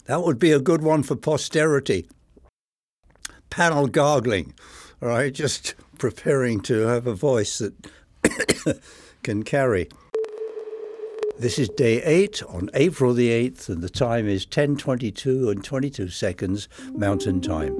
That would be a good one for posterity. Panel gargling, all right? Just preparing to have a voice that can carry. This is day 8 on April the 8th, and the time is 10:22 and 22 seconds Mountain Time.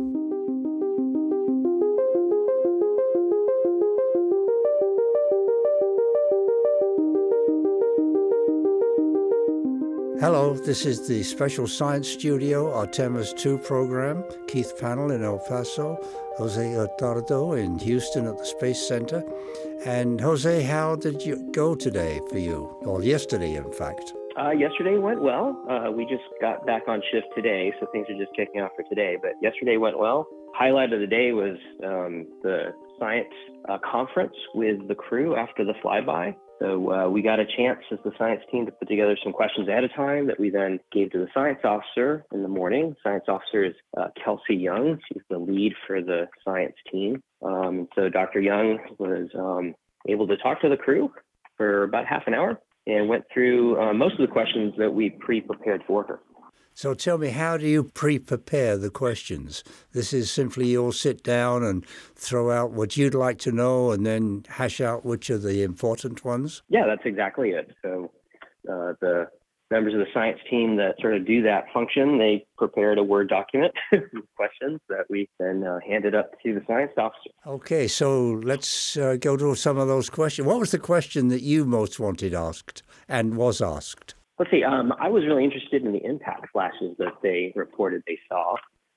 Hello, this is the Special Science Studio Artemis 2 program. Keith Pannell in El Paso, Jose Hurtado in Houston at the Space Center. And Jose, how did you go today for you? Or yesterday, in fact. Yesterday went well. We just got back on shift today, so things are just kicking off for today. But yesterday went well. Highlight of the day was the science conference with the crew after the flyby. So we got a chance as the science team to put together some questions ahead of time that we then gave to the science officer in the morning. Science officer is Kelsey Young. She's the lead for the science team. So Dr. Young was able to talk to the crew for about half an hour and went through most of the questions that we pre-prepared for her. So tell me, how do you pre-prepare the questions? This is simply you'll sit down and throw out what you'd like to know and then hash out which are the important ones? Yeah, that's exactly it. So the members of the science team that sort of do that function, they prepared a Word document with questions that we then handed up to the science officer. Okay, so let's go to some of those questions. What was the question that you most wanted asked and was asked? Let's see. I was really interested in the impact flashes that they reported they saw.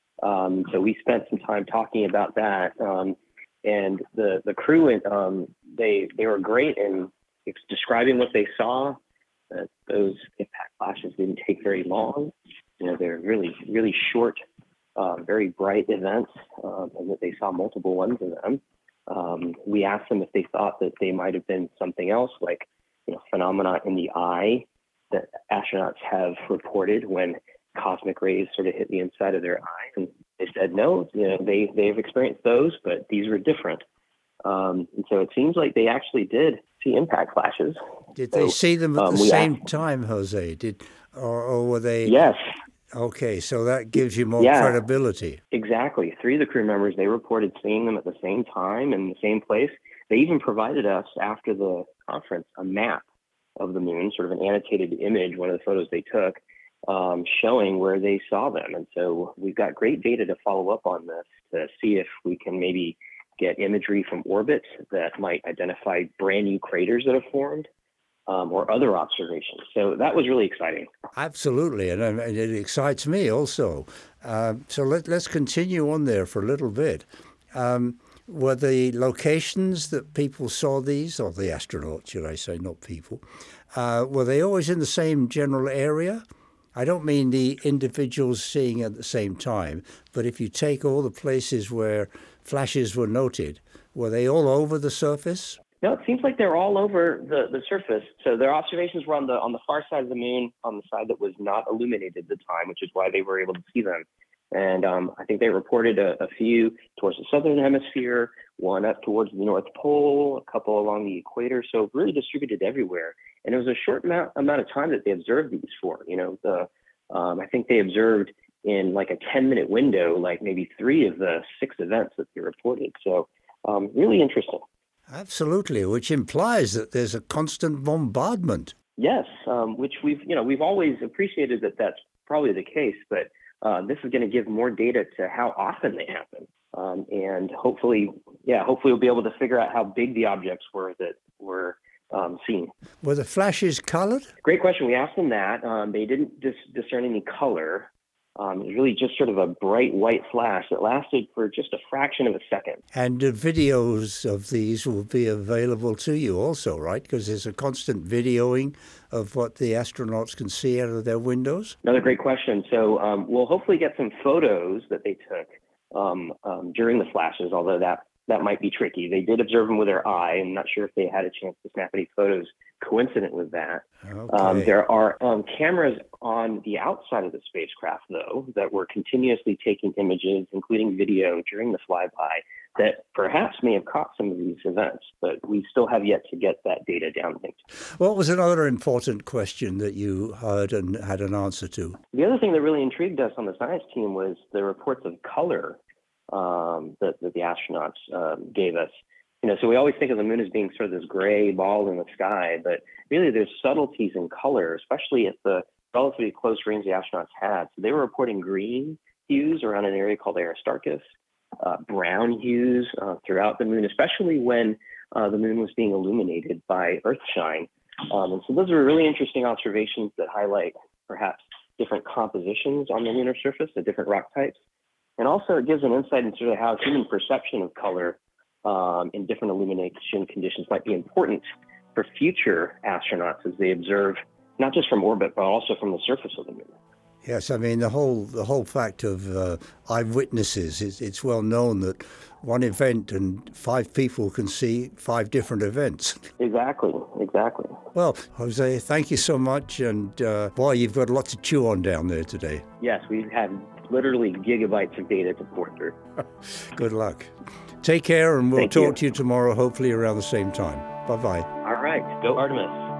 So we spent some time talking about that. And the crew, they were great in describing what they saw. Those impact flashes didn't take very long. They're really, really short, very bright events, and that they saw multiple ones of them. We asked them if they thought that they might have been something else, like phenomena in the eye that astronauts have reported when cosmic rays sort of hit the inside of their eye. And they said, no, they've experienced those, but these were different. And so it seems like they actually did see impact flashes. Did they see them at the same time, Jose? Or were they? Yes. Okay, so that gives you more credibility. Exactly. 3 of the crew members, they reported seeing them at the same time in the same place. They even provided us, after the conference, a map of the moon, sort of an annotated image, one of the photos they took, showing where they saw them. And so we've got great data to follow up on this to see if we can maybe get imagery from orbit that might identify brand new craters that have formed, or other observations. So that was really exciting. Absolutely, and it excites me also. So let's continue on there for a little bit. Were the locations that people saw these, or the astronauts, should I say, not people, were they always in the same general area? I don't mean the individuals seeing at the same time, but if you take all the places where flashes were noted, were they all over the surface? No, it seems like they're all over the surface. So their observations were on the far side of the moon, on the side that was not illuminated at the time, which is why they were able to see them. And I think they reported a few towards the southern hemisphere, one up towards the North Pole, a couple along the equator. So really distributed everywhere. And it was a short amount of time that they observed these for. I think they observed in like a 10-minute window, like maybe 3 of the 6 events that they reported. So really interesting. Absolutely, which implies that there's a constant bombardment. Yes, which we've always appreciated that that's probably the case, but this is going to give more data to how often they happen. And hopefully we'll be able to figure out how big the objects were that were seen. Were the flashes colored? Great question. We asked them that. They didn't discern any color. It was really just sort of a bright white flash that lasted for just a fraction of a second. And the videos of these will be available to you also, right? Because there's a constant videoing of what the astronauts can see out of their windows. Another great question. So we'll hopefully get some photos that they took during the flashes, although that that might be tricky. They did observe them with their eye. I'm not sure if they had a chance to snap any photos coincident with that. Okay. There are cameras on the outside of the spacecraft, though, that were continuously taking images, including video, during the flyby that perhaps may have caught some of these events, but we still have yet to get that data downlinked. What was another important question that you heard and had an answer to? The other thing that really intrigued us on the science team was the reports of color that the astronauts gave us. So we always think of the moon as being sort of this gray ball in the sky, but really there's subtleties in color, especially at the relatively close range the astronauts had. So they were reporting green hues around an area called Aristarchus, brown hues throughout the moon, especially when the moon was being illuminated by Earthshine. And so those are really interesting observations that highlight perhaps different compositions on the lunar surface, the different rock types. And also it gives an insight into how human perception of color in different illumination conditions might be important for future astronauts as they observe, not just from orbit, but also from the surface of the moon. Yes, I mean, the whole fact of eyewitnesses, it's well known that one event and 5 people can see 5 different events. Exactly. Well, Jose, thank you so much. And boy, you've got lots to chew on down there today. Yes, we've had literally gigabytes of data to port through. Good luck. Take care, and we'll talk to you tomorrow, hopefully around the same time. Bye-bye. All right. Go Artemis.